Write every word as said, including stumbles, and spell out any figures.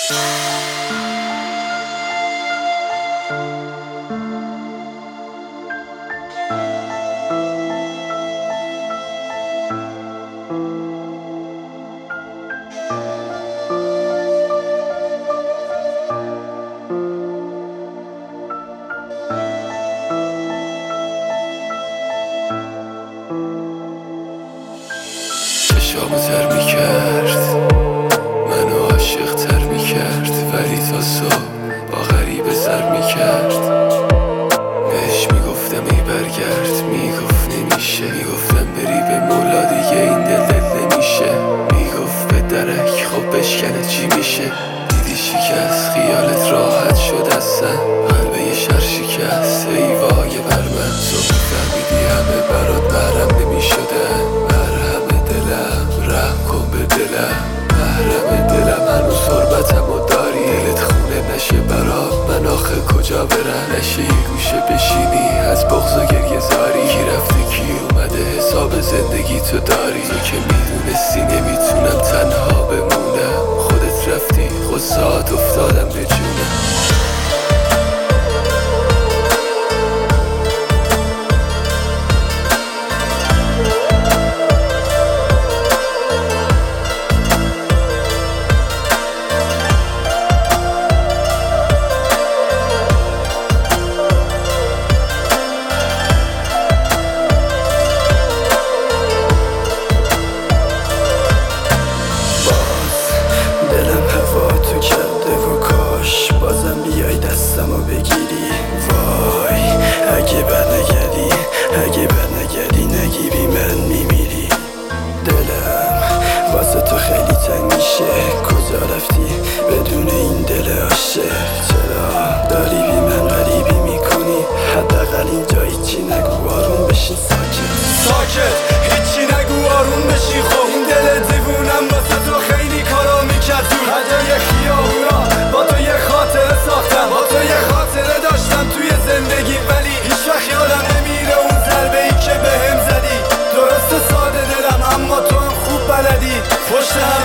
چشامو تر میکرد، منو عاشق تر میکرد، ولی تا صبح با غریبه سر میکرد. بهش میگفتم ای برگرد، میگفت نمیشه. میگفتم بری به مولا دیگه این دل دل نمیشه. میگفت به درک خب بشکنه چی میشه. دیدی شکست خیالت راحت شد اصلا، قلبه یه شر شکست ای وای بر من. صبح فهمیدی همه برات محرم نمیشدن، محرم دلم رحم کن به دلم. محرم دلم هنوز حرمتم و داری، دلت خونه نشه برات من آخه کجا برم. نشه یه گوشه بشینی از بغض و گریه زاری، کی رفته کی اومده حساب زندگی تو داری. تو که میدونستی نمیتونم تنها بمونم، خودت رفتی غصات افتادم به جونم. بازم بیای دستمو بگیری، وای اگه برنگردی، اگه برنگردی نگی بی من میمیری. دلم واسه تو خیلی تنگ میشه، کجا رفتی بدون این دل عاشق؟ چرا داری بی من غریبی میکنی؟ حداقل اینجا هیچی نگو آروم بشین ساکت ساکت هیچی نگو آروم بشی. خب این دل دیوونم واسه تو خیلی کارا میکرد، دور هدای خیابونا با تو یه خاطره ساختم، با تو یه خاطره داشتم توی زندگی، ولی هیچ وقت یادم نمیره اون ضربه ای که بهم زدی. درسته ساده دلم اما تو هم خوب بلدی پشت